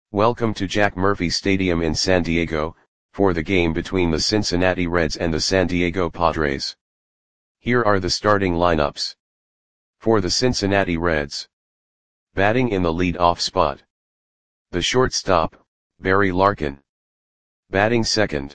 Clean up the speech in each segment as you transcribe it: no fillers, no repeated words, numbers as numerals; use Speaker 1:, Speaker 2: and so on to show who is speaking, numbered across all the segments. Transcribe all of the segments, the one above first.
Speaker 1: Welcome to Jack Murphy Stadium in San Diego, for the game between the Cincinnati Reds and the San Diego Padres. Here are the starting lineups. For the Cincinnati Reds. Batting in the lead-off spot. The shortstop, Barry Larkin. Batting second.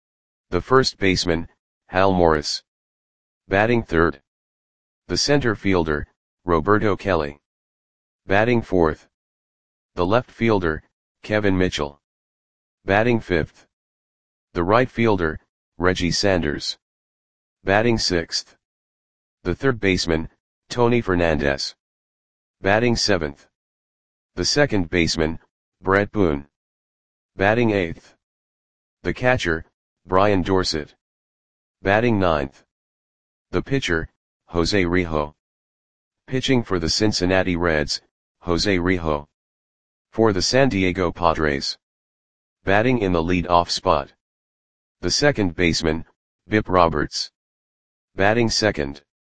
Speaker 1: The first baseman, Hal Morris. Batting third. The center fielder, Roberto Kelly. Batting fourth. The left fielder, Kevin Mitchell. Batting fifth. The right fielder, Reggie Sanders. Batting sixth. The third baseman, Tony Fernandez. Batting seventh. The second baseman, Brett Boone. Batting eighth. The catcher, Brian Dorsett. Batting ninth. The pitcher, Jose Rijo. Pitching for the Cincinnati Reds, Jose Rijo. For the San Diego Padres. Batting in the lead-off spot. The second baseman, Bip Roberts. Batting second.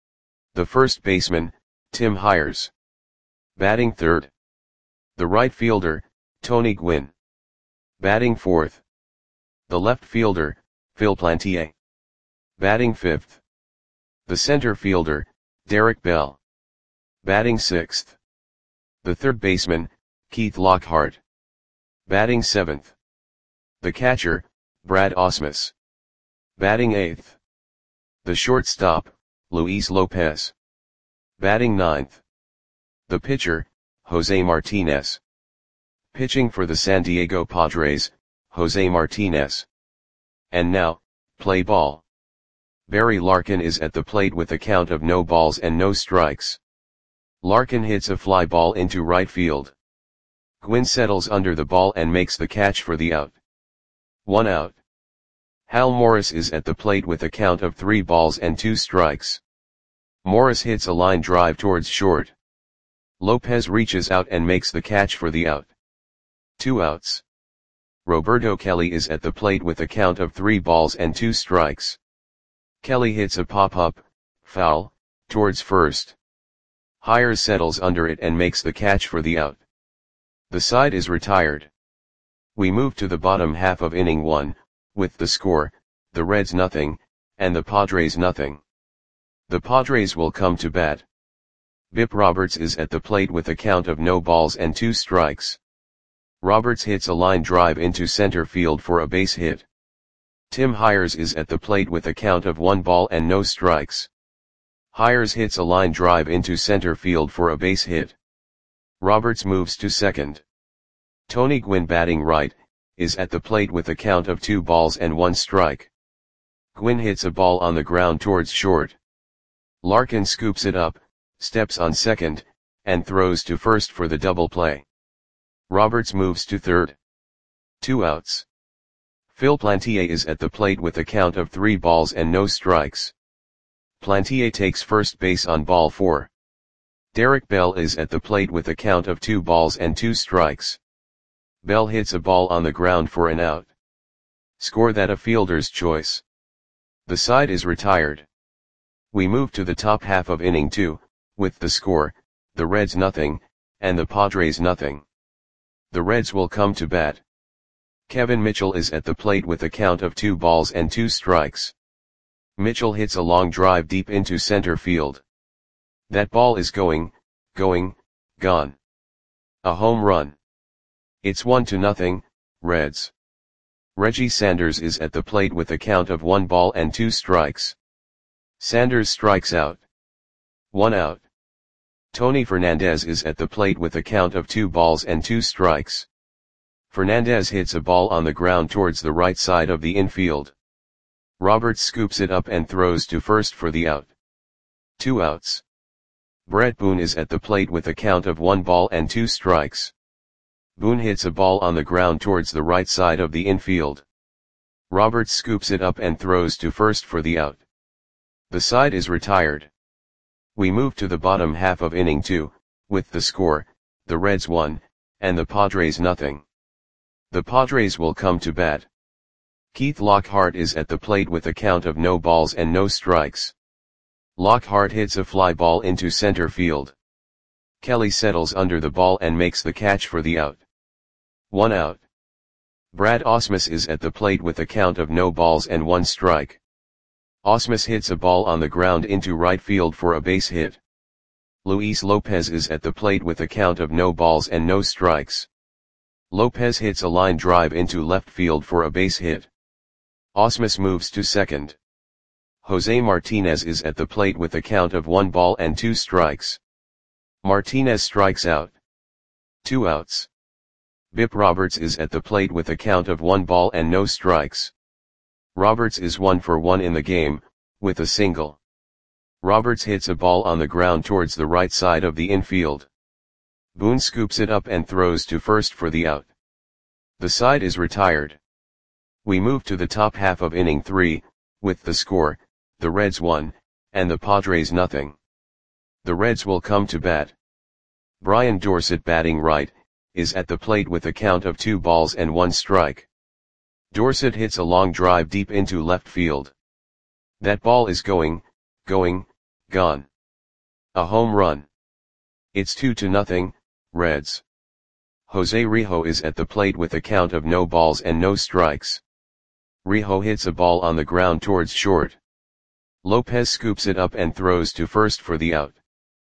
Speaker 1: The first baseman, Tim Hires. Batting third. The right fielder, Tony Gwynn. Batting fourth. The left fielder, Phil Plantier. Batting fifth. The center fielder, Derek Bell. Batting sixth. The third baseman, Keith Lockhart. Batting seventh. The catcher, Brad Ausmus. Batting eighth. The shortstop, Luis Lopez. Batting ninth. The pitcher, Jose Martinez. Pitching for the San Diego Padres, Jose Martinez. And now, play ball. Barry Larkin is at the plate with a count of no balls and no strikes. Larkin hits a fly ball into right field. Gwynn settles under the ball and makes the catch for the out. 1 out. Hal Morris is at the plate with a count of 3 balls and 2 strikes. Morris hits a line drive towards short. Lopez reaches out and makes the catch for the out. 2 outs. Roberto Kelly is at the plate with a count of 3 balls and 2 strikes. Kelly hits a pop-up, foul, towards first. Hires settles under it and makes the catch for the out. The side is retired. We move to the bottom half of inning 1, with the score, the Reds nothing, and the Padres nothing. The Padres will come to bat. Bip Roberts is at the plate with a count of no balls and 2 strikes. Roberts hits a line drive into center field for a base hit. Tim Hires is at the plate with a count of 1 ball and no strikes. Hires hits a line drive into center field for a base hit. Roberts moves to second. Tony Gwynn, batting right, is at the plate with a count of 2 balls and 1 strike. Gwynn hits a ball on the ground towards short. Larkin scoops it up, steps on second, and throws to first for the double play. Roberts moves to third. 2 outs. Phil Plantier is at the plate with a count of 3 balls and no strikes. Plantier takes first base on ball 4. Derek Bell is at the plate with a count of 2 balls and 2 strikes. Bell hits a ball on the ground for an out. Score that a fielder's choice. The side is retired. We move to the top half of inning 2, with the score, the Reds nothing, and the Padres nothing. The Reds will come to bat. Kevin Mitchell is at the plate with a count of 2 balls and 2 strikes. Mitchell hits a long drive deep into center field. That ball is gone. A home run. It's 1-0, Reds. Reggie Sanders is at the plate with a count of 1 ball and 2 strikes. Sanders strikes out. 1 out. Tony Fernandez is at the plate with a count of 2 balls and 2 strikes. Fernandez hits a ball on the ground towards the right side of the infield. Roberts scoops it up and throws to first for the out. 2 outs. Brett Boone is at the plate with a count of 1 ball and 2 strikes. Boone hits a ball on the ground towards the right side of the infield. Roberts scoops it up and throws to first for the out. The side is retired. We move to the bottom half of inning 2, with the score, the Reds 1, and the Padres nothing. The Padres will come to bat. Keith Lockhart is at the plate with a count of no balls and no strikes. Lockhart hits a fly ball into center field. Kelly settles under the ball and makes the catch for the out. 1 out. Brad Ausmus is at the plate with a count of no balls and 1 strike. Ausmus hits a ball on the ground into right field for a base hit. Luis Lopez is at the plate with a count of no balls and no strikes. Lopez hits a line drive into left field for a base hit. Ausmus moves to second. Jose Martinez is at the plate with a count of 1 ball and 2 strikes. Martinez strikes out. 2 outs. Bip Roberts is at the plate with a count of 1 ball and no strikes. Roberts is 1 for 1 in the game, with a single. Roberts hits a ball on the ground towards the right side of the infield. Boone scoops it up and throws to first for the out. The side is retired. We move to the top half of inning 3, with the score, the Reds 1, and the Padres nothing. The Reds will come to bat. Brian Dorsett, batting right, is at the plate with a count of 2 balls and 1 strike. Dorsett hits a long drive deep into left field. That ball is going, gone. A home run. It's 2-0, Reds. Jose Rijo is at the plate with a count of no balls and no strikes. Rijo hits a ball on the ground towards short. Lopez scoops it up and throws to first for the out.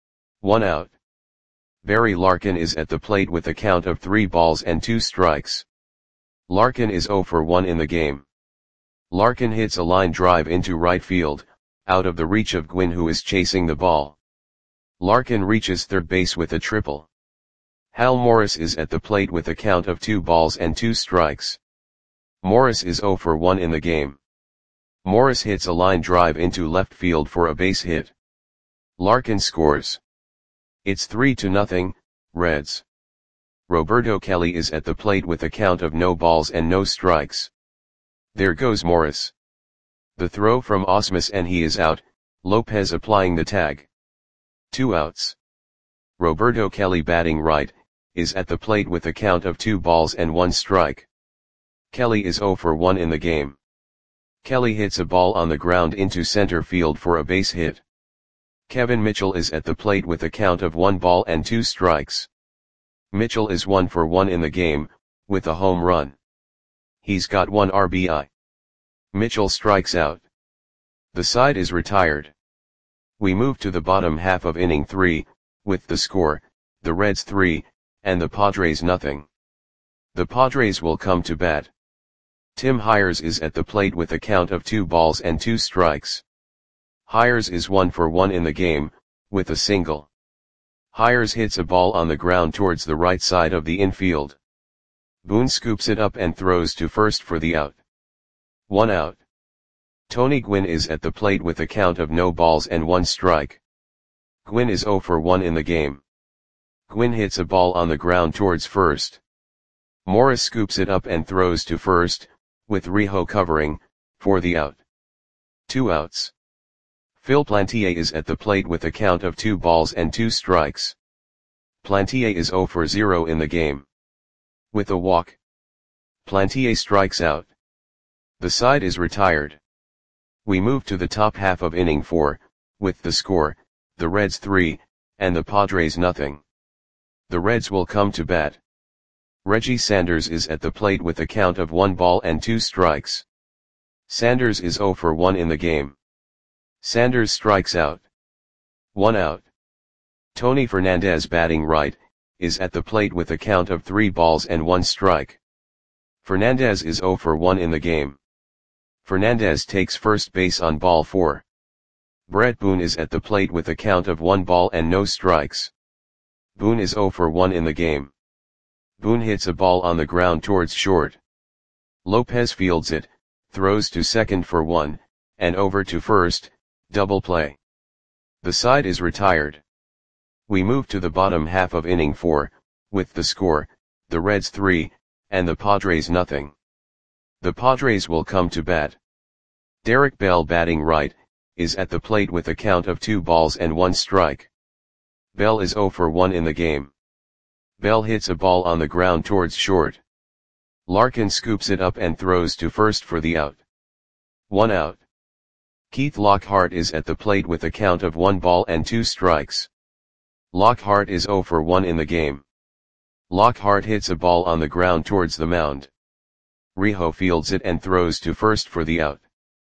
Speaker 1: 1 out. Barry Larkin is at the plate with a count of 3 balls and 2 strikes. Larkin is 0 for 1 in the game. Larkin hits a line drive into right field, out of the reach of Gwynn, who is chasing the ball. Larkin reaches third base with a triple. Hal Morris is at the plate with a count of 2 balls and 2 strikes. Morris is 0 for 1 in the game. Morris hits a line drive into left field for a base hit. Larkin scores. It's 3-0, Reds. Roberto Kelly is at the plate with a count of no balls and no strikes. There goes Morris. The throw from Ausmus and he is out, Lopez applying the tag. 2 outs. Roberto Kelly, batting right, is at the plate with a count of 2 balls and 1 strike. Kelly is 0 for 1 in the game. Kelly hits a ball on the ground into center field for a base hit. Kevin Mitchell is at the plate with a count of 1 ball and 2 strikes. Mitchell is 1 for 1 in the game, with a home run. He's got 1 RBI. Mitchell strikes out. The side is retired. We move to the bottom half of inning 3, with the score, the Reds 3, and the Padres nothing. The Padres will come to bat. Tim Hires is at the plate with a count of 2 balls and 2 strikes. Hires is 1 for 1 in the game, with a single. Hires hits a ball on the ground towards the right side of the infield. Boone scoops it up and throws to first for the out. 1 out. Tony Gwynn is at the plate with a count of no balls and 1 strike. Gwynn is 0 for 1 in the game. Gwynn hits a ball on the ground towards first. Morris scoops it up and throws to first, with Rijo covering, for the out. 2 outs. Phil Plantier is at the plate with a count of 2 balls and 2 strikes. Plantier is 0 for 0 in the game. With a walk, Plantier strikes out. The side is retired. We move to the top half of inning 4, with the score, the Reds 3, and the Padres nothing. The Reds will come to bat. Reggie Sanders is at the plate with a count of 1 ball and 2 strikes. Sanders is 0 for 1 in the game. Sanders strikes out. 1 out. Tony Fernandez, batting right, is at the plate with a count of 3 balls and 1 strike. Fernandez is 0 for 1 in the game. Fernandez takes first base on ball 4. Brett Boone is at the plate with a count of 1 ball and no strikes. Boone is 0 for 1 in the game. Boone hits a ball on the ground towards short. Lopez fields it, throws to second for 1, and over to first, double play. The side is retired. We move to the bottom half of inning 4, with the score, the Reds 3, and the Padres nothing. The Padres will come to bat. Derek Bell, batting right, is at the plate with a count of 2 balls and 1 strike. Bell is 0 for 1 in the game. Bell hits a ball on the ground towards short. Larkin scoops it up and throws to first for the out. 1 out. Keith Lockhart is at the plate with a count of 1 ball and 2 strikes. Lockhart is 0 for 1 in the game. Lockhart hits a ball on the ground towards the mound. Riho fields it and throws to first for the out.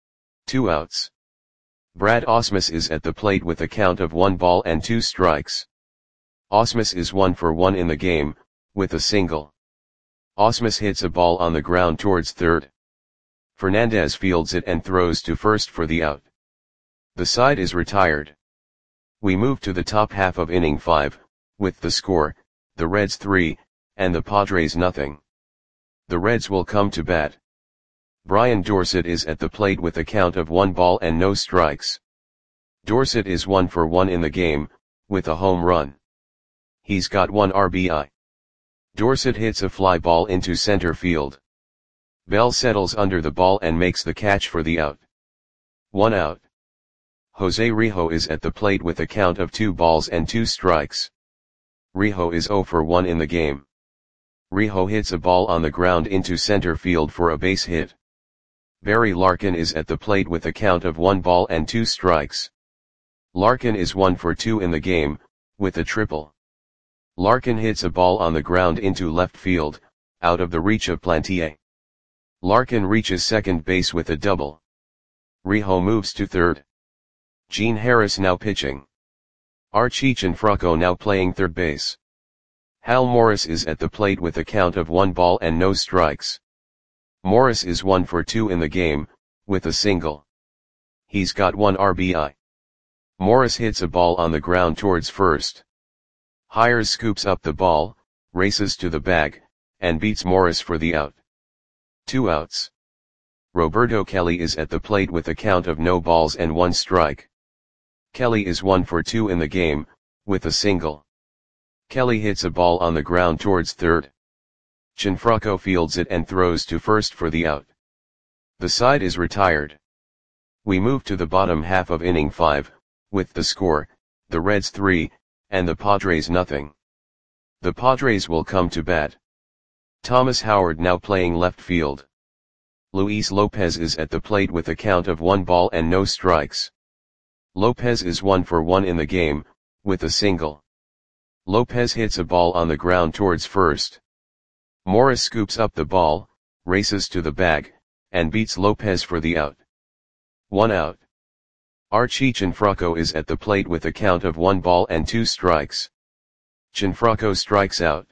Speaker 1: 2 outs. Brad Ausmus is at the plate with a count of 1 ball and 2 strikes. Ausmus is 1 for 1 in the game, with a single. Ausmus hits a ball on the ground towards third. Fernandez fields it and throws to first for the out. The side is retired. We move to the top half of inning 5, with the score, the Reds 3, and the Padres nothing. The Reds will come to bat. Brian Dorsett is at the plate with a count of 1 ball and no strikes. Dorsett is 1 for 1 in the game, with a home run. He's got 1 RBI. Dorsett hits a fly ball into center field. Bell settles under the ball and makes the catch for the out. 1 out. Jose Rijo is at the plate with a count of 2 balls and 2 strikes. Rijo is 0 for 1 in the game. Rijo hits a ball on the ground into center field for a base hit. Barry Larkin is at the plate with a count of 1 ball and 2 strikes. Larkin is 1 for 2 in the game, with a triple. Larkin hits a ball on the ground into left field, out of the reach of Plantier. Larkin reaches second base with a double. Rijo moves to third. Gene Harris now pitching. Archie Cianfrocco now playing third base. Hal Morris is at the plate with a count of 1 ball and no strikes. Morris is 1 for 2 in the game, with a single. He's got 1 RBI. Morris hits a ball on the ground towards first. Hires scoops up the ball, races to the bag, and beats Morris for the out. 2 outs. Roberto Kelly is at the plate with a count of no balls and 1 strike. Kelly is 1 for 2 in the game, with a single. Kelly hits a ball on the ground towards third. Cianfrocco fields it and throws to first for the out. The side is retired. We move to the bottom half of inning 5, with the score, the Reds 3, and the Padres nothing. The Padres will come to bat. Thomas Howard now playing left field. Luis Lopez is at the plate with a count of 1 ball and no strikes. Lopez is 1 for 1 in the game, with a single. Lopez hits a ball on the ground towards first. Morris scoops up the ball, races to the bag, and beats Lopez for the out. 1 out. Archie Cianfrocco is at the plate with a count of 1 ball and 2 strikes. Cianfrocco strikes out.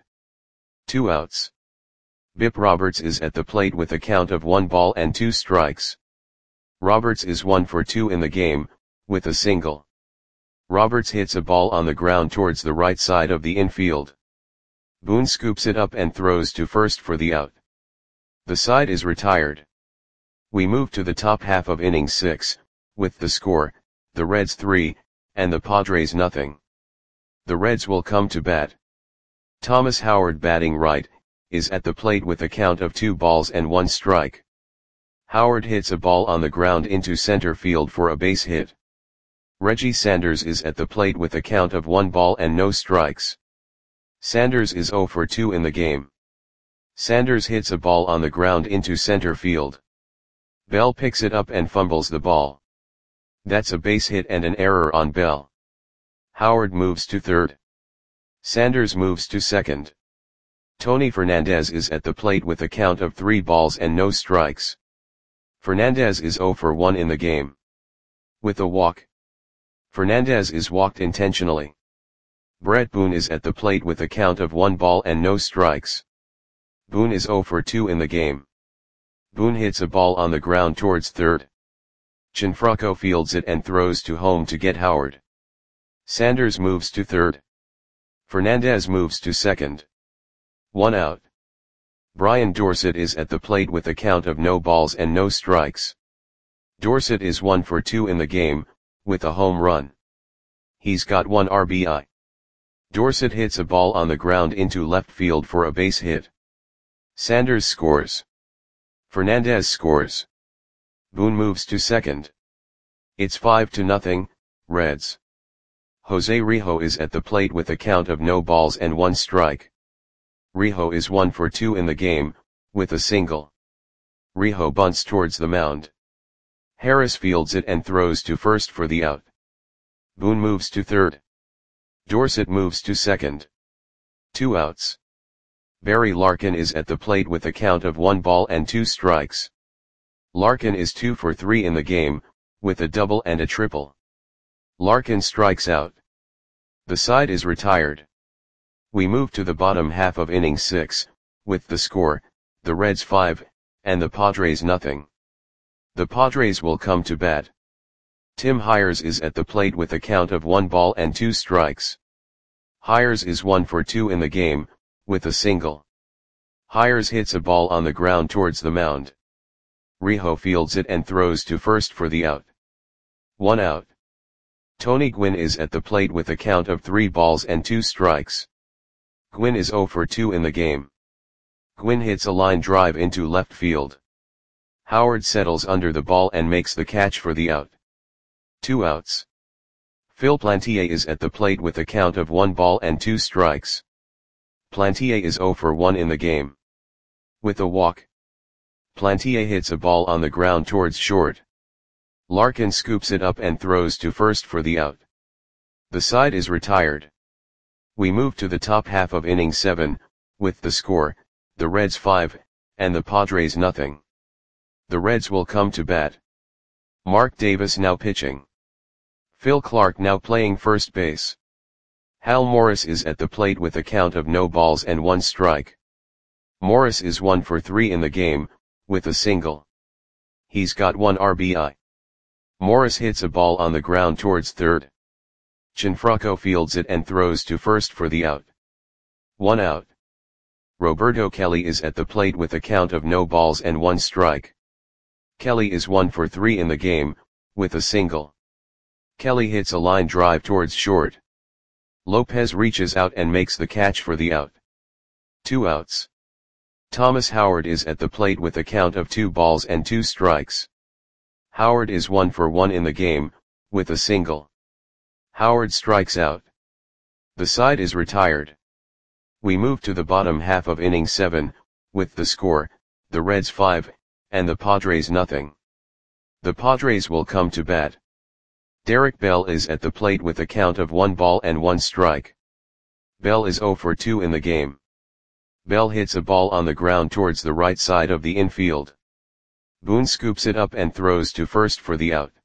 Speaker 1: 2 outs. Bip Roberts is at the plate with a count of 1 ball and 2 strikes. Roberts is 1 for 2 in the game, with a single. Roberts hits a ball on the ground towards the right side of the infield. Boone scoops it up and throws to first for the out. The side is retired. We move to the top half of inning 6, with the score, the Reds 3, and the Padres nothing. The Reds will come to bat. Thomas Howard batting right, is at the plate with a count of 2 balls and 1 strike. Howard hits a ball on the ground into center field for a base hit. Reggie Sanders is at the plate with a count of 1 ball and no strikes. Sanders is 0 for 2 in the game. Sanders hits a ball on the ground into center field. Bell picks it up and fumbles the ball. That's a base hit and an error on Bell. Howard moves to third. Sanders moves to second. Tony Fernandez is at the plate with a count of 3 balls and no strikes. Fernandez is 0 for 1 in the game. With a walk. Fernandez is walked intentionally. Brett Boone is at the plate with a count of 1 ball and no strikes. Boone is 0 for 2 in the game. Boone hits a ball on the ground towards third. Cianfrocco fields it and throws to home to get Howard. Sanders moves to third. Fernandez moves to second. 1 out. Brian Dorsett is at the plate with a count of no balls and no strikes. Dorsett is 1 for 2 in the game, with a home run. He's got 1 RBI. Dorsett hits a ball on the ground into left field for a base hit. Sanders scores. Fernandez scores. Boone moves to second. It's 5-0, Reds. Jose Rijo is at the plate with a count of no balls and 1 strike. Rijo is 1 for 2 in the game, with a single. Rijo bunts towards the mound. Harris fields it and throws to first for the out. Boone moves to third. Dorsett moves to second. 2 outs. Barry Larkin is at the plate with a count of 1 ball and 2 strikes. Larkin is 2 for 3 in the game, with a double and a triple. Larkin strikes out. The side is retired. We move to the bottom half of inning 6, with the score, the Reds 5, and the Padres nothing. The Padres will come to bat. Tim Hires is at the plate with a count of 1 ball and 2 strikes. Hires is 1 for 2 in the game, with a single. Hires hits a ball on the ground towards the mound. Rijo fields it and throws to first for the out. 1 out. Tony Gwynn is at the plate with a count of 3 balls and 2 strikes. Gwynn is 0 for 2 in the game. Gwynn hits a line drive into left field. Howard settles under the ball and makes the catch for the out. 2 outs. Phil Plantier is at the plate with a count of 1 ball and 2 strikes. Plantier is 0 for 1 in the game. With a walk, Plantier hits a ball on the ground towards short. Larkin scoops it up and throws to first for the out. The side is retired. We move to the top half of inning 7, with the score, the Reds 5, and the Padres nothing. The Reds will come to bat. Mark Davis now pitching. Phil Clark now playing first base. Hal Morris is at the plate with a count of no balls and 1 strike. Morris is 1 for 3 in the game, with a single. He's got 1 RBI. Morris hits a ball on the ground towards third. Gianfranco fields it and throws to first for the out. 1 out. Roberto Kelly is at the plate with a count of no balls and 1 strike. Kelly is 1 for 3 in the game, with a single. Kelly hits a line drive towards short. Lopez reaches out and makes the catch for the out. 2 outs. Thomas Howard is at the plate with a count of 2 balls and 2 strikes. Howard is 1 for 1 in the game, with a single. Howard strikes out. The side is retired. We move to the bottom half of inning 7, with the score, the Reds 5, and the Padres nothing. The Padres will come to bat. Derek Bell is at the plate with a count of 1 ball and 1 strike. Bell is 0 for 2 in the game. Bell hits a ball on the ground towards the right side of the infield. Boone scoops it up and throws to first for the out.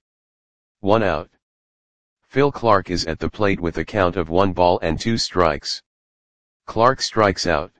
Speaker 1: 1 out. Phil Clark is at the plate with a count of 1 ball and 2 strikes. Clark strikes out.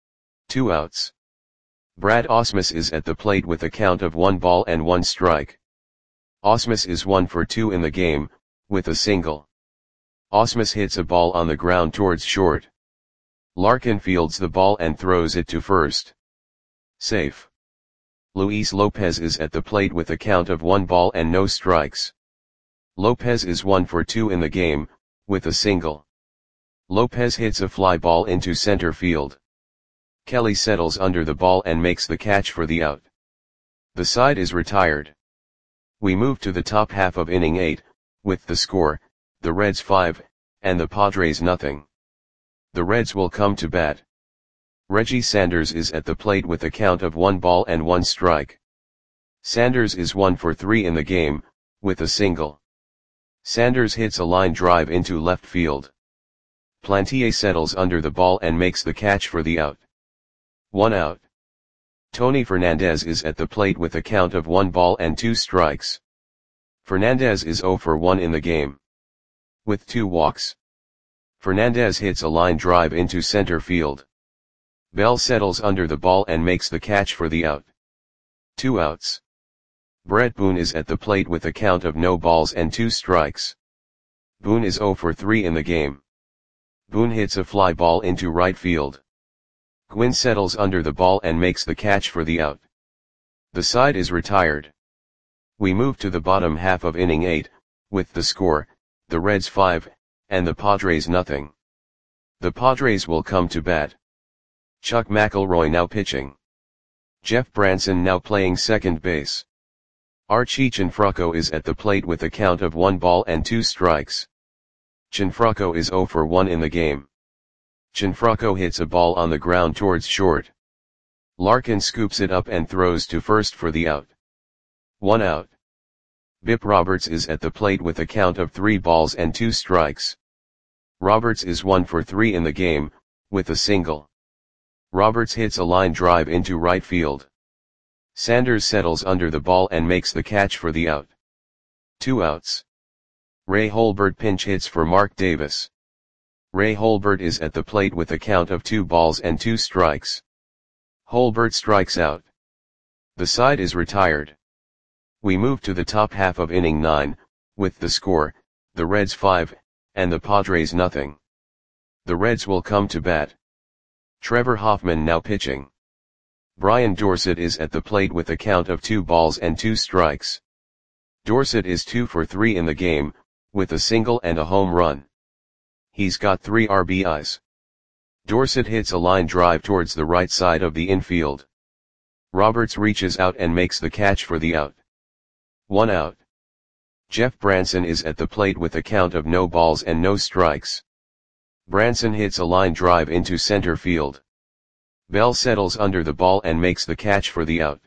Speaker 1: 2 outs. Brad Ausmus is at the plate with a count of 1 ball and 1 strike. Ausmus is 1 for 2 in the game, with a single. Ausmus hits a ball on the ground towards short. Larkin fields the ball and throws it to first. Safe. Luis Lopez is at the plate with a count of 1 ball and no strikes. Lopez is 1 for 2 in the game, with a single. Lopez hits a fly ball into center field. Kelly settles under the ball and makes the catch for the out. The side is retired. We move to the top half of inning 8, with the score, the Reds 5, and the Padres nothing. The Reds will come to bat. Reggie Sanders is at the plate with a count of 1 ball and 1 strike. Sanders is 1 for 3 in the game, with a single. Sanders hits a line drive into left field. Plantier settles under the ball and makes the catch for the out. 1 out. Tony Fernandez is at the plate with a count of 1 ball and 2 strikes. Fernandez is 0 for 1 in the game. With 2 walks. Fernandez hits a line drive into center field. Bell settles under the ball and makes the catch for the out. 2 outs. Brett Boone is at the plate with a count of no balls and 2 strikes. Boone is 0 for 3 in the game. Boone hits a fly ball into right field. Gwynn settles under the ball and makes the catch for the out. The side is retired. We move to the bottom half of inning 8, with the score, the Reds 5, and the Padres nothing. The Padres will come to bat. Chuck McElroy now pitching. Jeff Branson now playing second base. Archie Gianfranco is at the plate with a count of 1 ball and 2 strikes. Gianfranco is 0 for 1 in the game. Gianfranco hits a ball on the ground towards short. Larkin scoops it up and throws to first for the out. 1 out. Bip Roberts is at the plate with a count of 3 balls and 2 strikes. Roberts is 1 for 3 in the game, with a single. Roberts hits a line drive into right field. Sanders settles under the ball and makes the catch for the out. 2 outs. Ray Holbert pinch hits for Mark Davis. Ray Holbert is at the plate with a count of 2 balls and 2 strikes. Holbert strikes out. The side is retired. We move to the top half of inning 9, with the score, the Reds 5, and the Padres nothing. The Reds will come to bat. Trevor Hoffman now pitching. Brian Dorsett is at the plate with a count of 2 balls and 2 strikes. Dorsett is 2 for 3 in the game, with a single and a home run. He's got 3 RBIs. Dorsett hits a line drive towards the right side of the infield. Roberts reaches out and makes the catch for the out. 1 out. Jeff Branson is at the plate with a count of no balls and no strikes. Branson hits a line drive into center field. Bell settles under the ball and makes the catch for the out.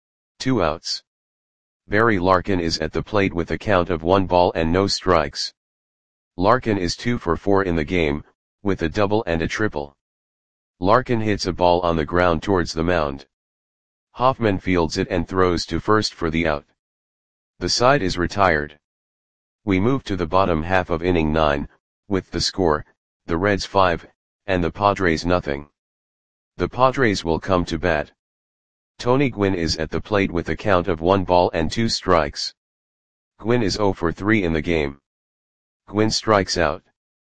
Speaker 1: 2 outs. Barry Larkin is at the plate with a count of 1 ball and no strikes. Larkin is 2 for 4 in the game, with a double and a triple. Larkin hits a ball on the ground towards the mound. Hoffman fields it and throws to first for the out. The side is retired. We move to the bottom half of inning 9, with the score, the Reds 5, and the Padres nothing. The Padres will come to bat. Tony Gwynn is at the plate with a count of 1 ball and 2 strikes. Gwynn is 0 for 3 in the game. Gwynn strikes out.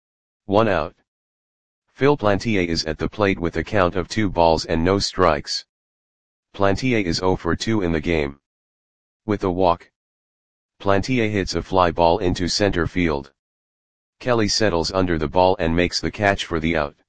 Speaker 1: 1 out. Phil Plantier is at the plate with a count of 2 balls and no strikes. Plantier is 0 for 2 in the game. With a walk, Plantier hits a fly ball into center field. Kelly settles under the ball and makes the catch for the out.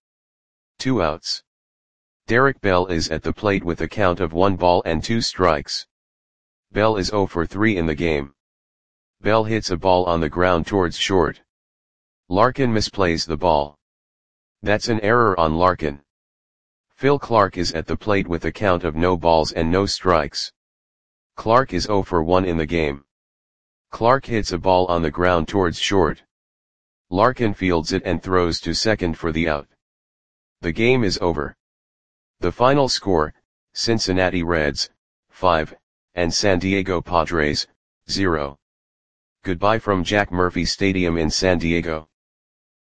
Speaker 1: 2 outs. Derek Bell is at the plate with a count of 1 ball and 2 strikes. Bell is 0 for 3 in the game. Bell hits a ball on the ground towards short. Larkin misplays the ball. That's an error on Larkin. Phil Clark is at the plate with a count of no balls and no strikes. Clark is 0 for 1 in the game. Clark hits a ball on the ground towards short. Larkin fields it and throws to second for the out. The game is over. The final score, Cincinnati Reds, 5, and San Diego Padres, 0. Goodbye from Jack Murphy Stadium in San Diego.